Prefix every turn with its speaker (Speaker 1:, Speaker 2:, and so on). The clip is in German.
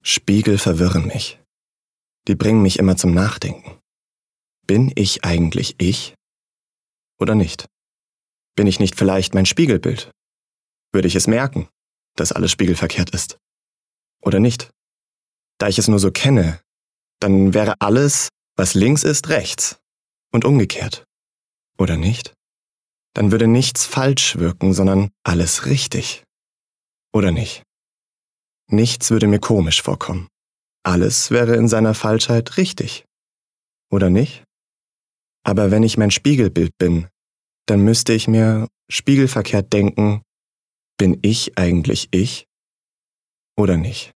Speaker 1: Spiegel verwirren mich. Die bringen mich immer zum Nachdenken. Bin ich eigentlich ich oder nicht? Bin ich nicht vielleicht mein Spiegelbild? Würde ich es merken, dass alles spiegelverkehrt ist? Oder nicht? Da ich es nur so kenne, dann wäre alles, was links ist, rechts und umgekehrt. Oder nicht? Dann würde nichts falsch wirken, sondern alles richtig. Oder nicht? Nichts würde mir komisch vorkommen. Alles wäre in seiner Falschheit richtig. Oder nicht? Aber wenn ich mein Spiegelbild bin, dann müsste ich mir spiegelverkehrt denken, bin ich eigentlich ich oder nicht?